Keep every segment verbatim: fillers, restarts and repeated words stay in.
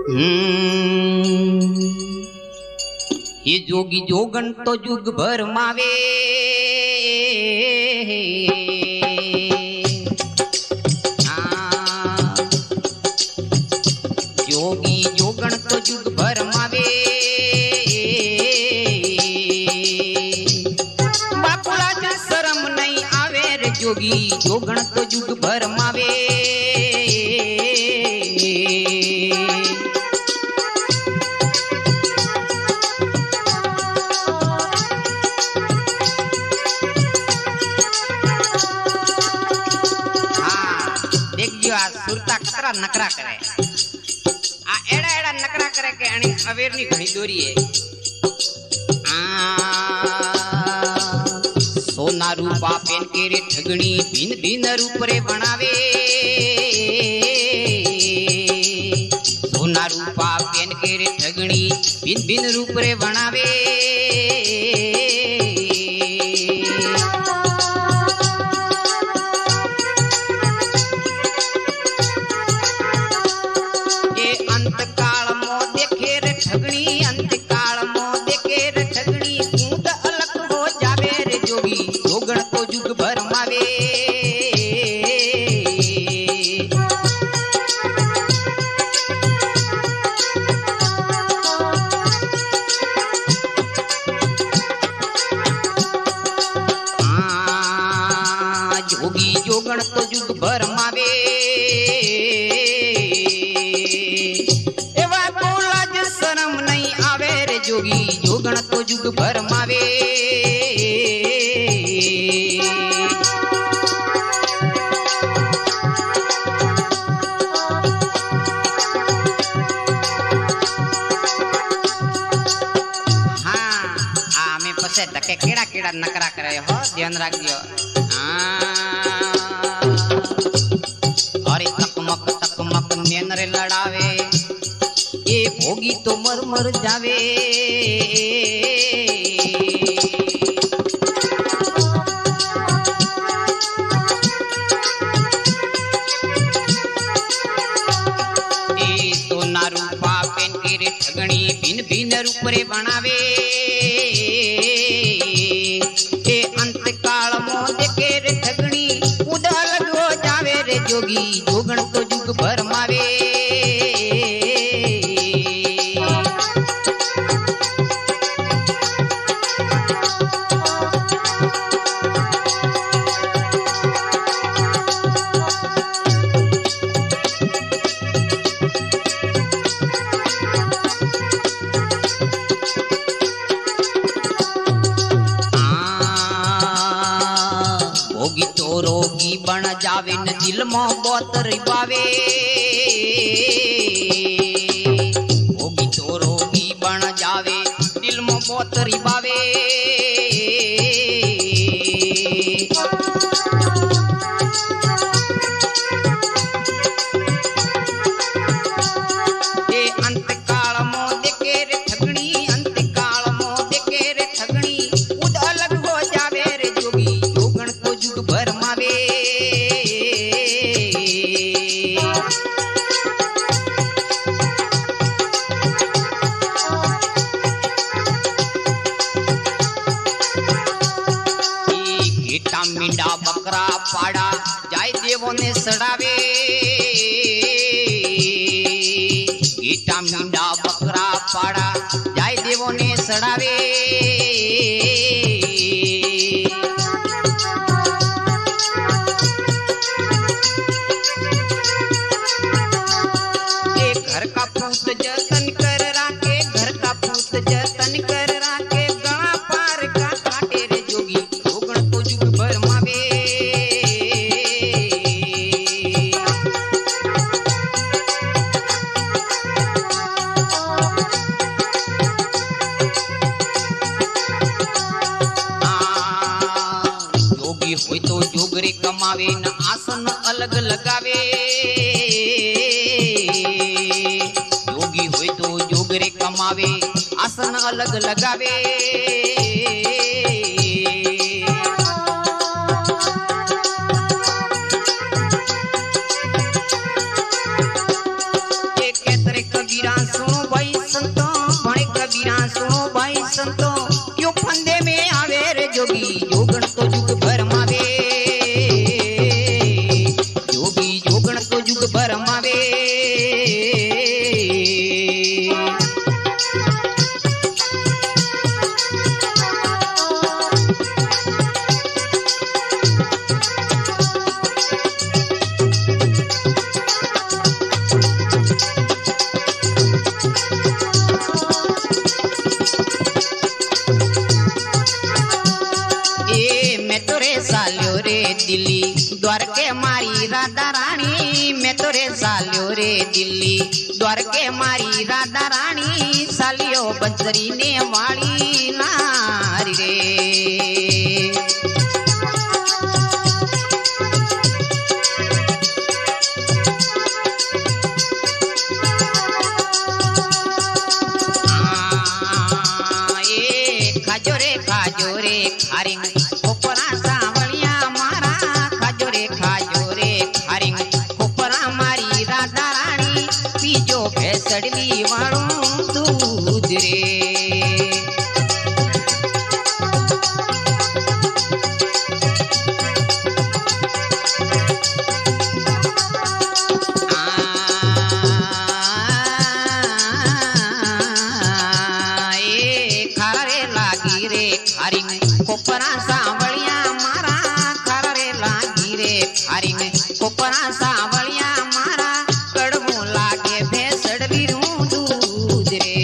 ये जोगी जोगन तो जुग भर मावे हाँ। जोगी जोगन तो जुग भर मावे बाकुला ज शरम नहीं आवे रे जोगी जोगन तो जुग भर मावे सुरता कतरा नकरा करे आ एड़ा एड़ा नकरा करे के अणी अवेर नी घणी दोरी है आ सोना रूपा पेन के रे ठगणी भिन भिन रूप रे बनावे सोना रूपा पेन के रे ठगणी भिन भिन रूप रे बनावे जोगी जोगण तो जुग भर मावे एवा बोला ज शरम नहीं आवे रे जोगी जोगण तो जुग भर मावे हाँ आ में पसे तके केड़ा केड़ा नकरा करे हो ध्यान राख दियो अरे तकमक तकमक नैन रे लड़ावे ये भोगी तो मर मर जावे ये सोना रूपा पेन के रे ठगणी भिन भिन रूप रे बनावे जोगी जोगण तो जुग भर मावे भोगी तो रोगी बन जावे न दिल में बहुत रिबावे भोगी तो रोगी बन जावे दिल में बहुत रिबावे ये अंत काल मो देखे रे ठगणी अंत काल मो देखे रे ठगणी उद अलग हो जावे रे जोगी जोगण तो जुग भर मावे मींडा बकरा पाड़ा जाय देवो ने सड़ावे गीटा मींडा बकरा पाड़ा जाय देवो ने सड़ावे ये घर का पूत जतन कर राखे घर का पूत जतन कर राखे गणा पार का काटे रे जोगी जोगण तो जुग भर मावे जोगी होय तो जोगरे कमावे न आसन अलग लगावे जोगी होय तो जोगरे कमावे आसन अलग लगावे ये कैतरे कबीरा कबीरा सुनो भाई संतो, भणे कबीरा सुनो भाई संतो, क्यों फंदे में आवे रे जोगी, जोगण तो जुग भरमावे, जोगी जोगण तो जुग भरमावे। दिल्ली द्वारके मारी राधा रानी, मैं तो रे सालियो रे दिल्ली द्वारके मारी राधा रानी, सालियो बंसरी ने वाली नारी रे। आ, ए खाजो रे खाजो रे खारी खोपरा सावलिया मारा, खाजो रे खाजो रे खारी खोपरा मारी राधा रानी, पीजो भेसड़ली वालों दूध रे। खोपरा सावलिया मारा, खरे लागी रे खारी खोपरा सावलिया मारा, कड़वो लागे भेसड़ली रू दूध रे।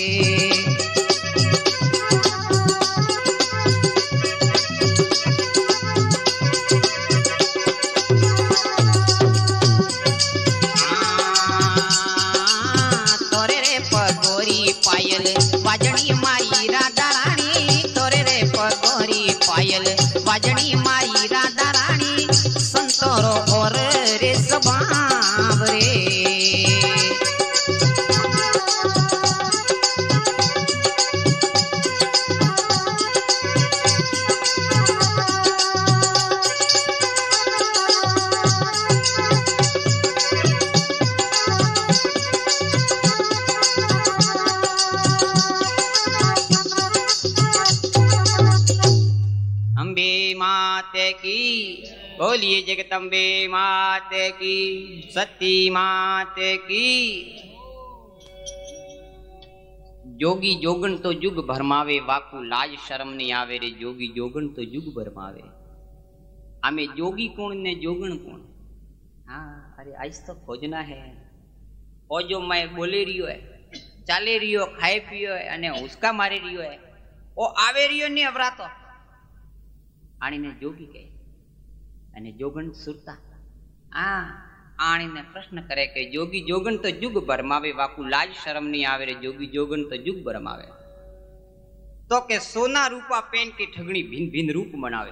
तोरे रे पगोरी पायल वाजनी मारी राधा रानी, तोरे रे पगोरी पायल वाजनी मारी राधा रानी, संतोरो और रे सबाव रे। अम्बे माते की बोलिए, जगदम्बे माते की, सती माते की। जोगी जोगण तो जुग भरमावे, वाकू लाज शर्म नहीं आवे रे, जोगी जोगण तो जुग भरमावे। आमे जोगी कौन ने जोगण कौन? हाँ अरे आज तो खोजना है। और जो मैं बोले रियो है, चाले रियो, खाए पियो है, अने उसका मारे रियो है, ओ आवे रियो ने अवरातो आनी ने जोगी कहे, अने जोगण सुरता आ आनी ने प्रश्न करे के जोगी जोगण तो जुग भरमावे, वाकू लाज शर्म नहीं आवे रे, जोगी जोगण तो जुग भरमावे। तो के सोना रूपा पेन की ठगणी भिन्न भिन्न रूप बनावे।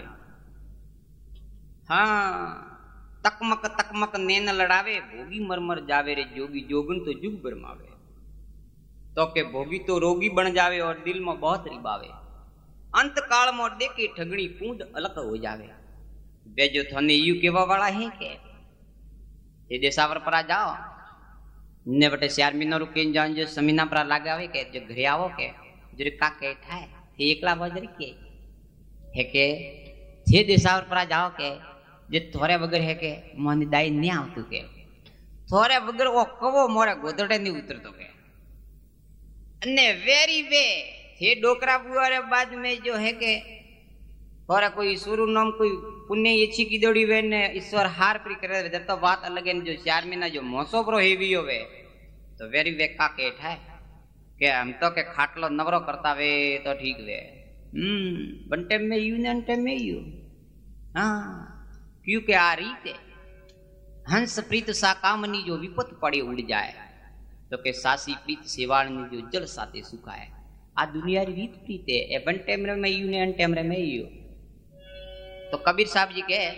हाँ तकमक तकमक नैन लड़ावे, भोगी मरमर जावे रे, जोगी जोगण तो जुग भरमावे। तो के भोगी तो रोगी बन जावे और दिल में बहुत रिबावे, अंत काल में देखे ठगणी पूंद अलग हो जावे। बेजो थने यू केवा वाला है के ये देसावर पर आ जाओ ने बटे चार महीना रुके जान, जो समीना पर लगावे के जो घरे आवो के जो का के थाए थे एकला बजरी के है के थे देसावर पर आ जाओ के जे थोरे वगर है के मन दाई नहीं आवतु के, थोरे वगर ओ कवो मोरे गोदड़े नहीं उतरतो के। अने वेरी वे थे डोकरा बुआरे बाद में जो है के थोड़ा कोई सुरु नाम कोई पुण्य इच्छी की दौड़ी वे ने ईश्वर हार प्री करे जब तो बात अलग है। जो चार महीना जो मौसो प्रो हेवी होवे तो वेरी वे का के ठाए के हम तो के खाटलो नवरो करता वे तो ठीक वे। हम्म बंटे में यू ने अंटे में यू। हाँ क्योंकि आ रीते हंस प्रीत सा कामनी जो विपत पड़े उड़ जाए, तो के सासी प्रीत सेवाणी जो जल साथे सुखाए। आ दुनिया री रीत प्रीत है, ए बन टेमरे में यू ने अन टेमरे में यू। तो कबीर साहब जी के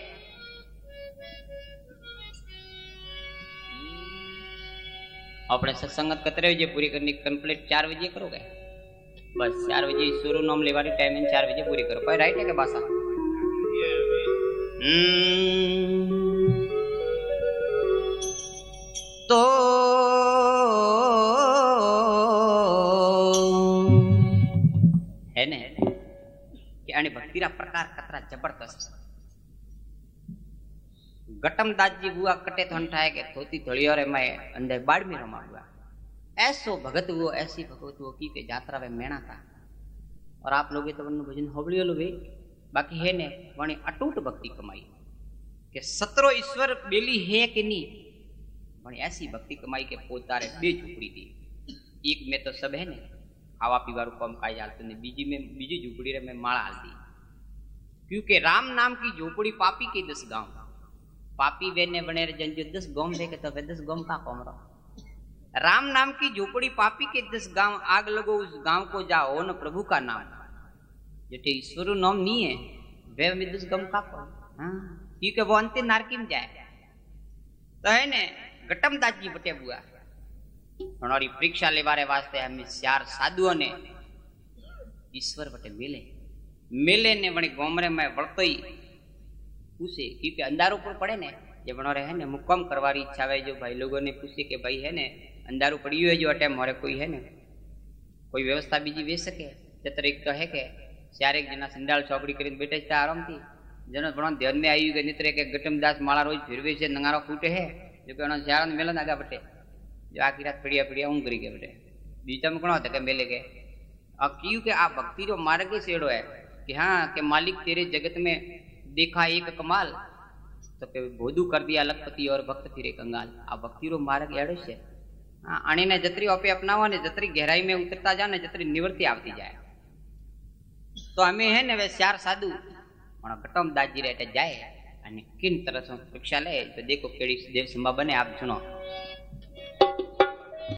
अपने सत्संगत कतरे बजे पूरी करनी कंप्लीट चार बजे करोगे, बस चार बजे शुरू नाम लेवारी टाइमिंग चार बजे पूरी करो। भाई राइट है क्या बासा? तो है ने कि अने भक्ति रा प्रकार कतरा जबरदस्त। गटम दास जी बुआ कटे थन ठाए के धोती धड़ियो रे मैं अंदर बाड़ में रमा हुआ। ऐसो भगत हुआ, ऐसी भगवत हुआ की के यात्रा में मेणा था। और आप लोग तो वन भजन होबड़ी लो वे बाकी है ने वणी अटूट भक्ति कमाई के सतरो ईश्वर बेली है कि नहीं, वणी ऐसी भक्ति कमाई के पोतारे बे झूपड़ी थी। एक में तो सब है ने खावा पीवारू कम खाई जाते ने, बीजी में बीजी झूपड़ी रे में माला हाल दी। क्योंकि राम नाम की झोपड़ी पापी के दस गांव, पापी वे ने बने जन जो दस गांव देखे तो वे दस गांव का कौम रहो। राम नाम की झोपड़ी पापी के दस गांव, आग लगो उस गांव को जाओ न प्रभु का नाम। जेठे ईश्वर नाम नहीं है वे में दस गांव का कौम, हाँ क्योंकि वो अंतिम नारकी में जाए। तो है ने गटम दास जी बटे बुआ हमारी परीक्षा लेवारे वास्ते हमें चार साधुओं ने ईश्वर बटे मिले मेले ने वणी गोमरे में वળતો ही पूछे क्योंकि अंधारो पर पड़े ने जे बनोरे है ने मुकम करवारी इच्छा है। जो भाई लोगों ने पूछे कि भाई है ने अंधारो पड़ियो है जो अटे मोरे कोई है ने कोई व्यवस्था बीजी वे सके तरीक तो है के चार एक जना सिंडाल चौकड़ी करीने बैठे था आराम थी। जनो बणो ध्यान में आयु के नित्रे के गटमदास माला रोज फिरवे से नंगारो फूटे है जो के उन चारण मेलन आगा बटे जो आखी रात पड़िया पड़िया ऊँग करी के बटे बीचा में कणो था के मेले के और क्यों के आ भक्ति रो मार्ग ही सेड़ो है कि हाँ के मालिक तेरे जगत में देखा एक कमाल तो के भोदू कर दिया लखपति और भक्त फिरे कंगाल। आ भक्ति रो मार्ग एड़ो छे। हाँ आने ने जतरी ओपे अपनावा ने जतरी गहराई में उतरता जाए ने जतरी निवृत्ति आवती जाए। तो हमें है ने वे चार साधु गटम दास जी रे जाए किन तरह से परीक्षा ले तो देखो केड़ी देव संभा बने आप सुनो।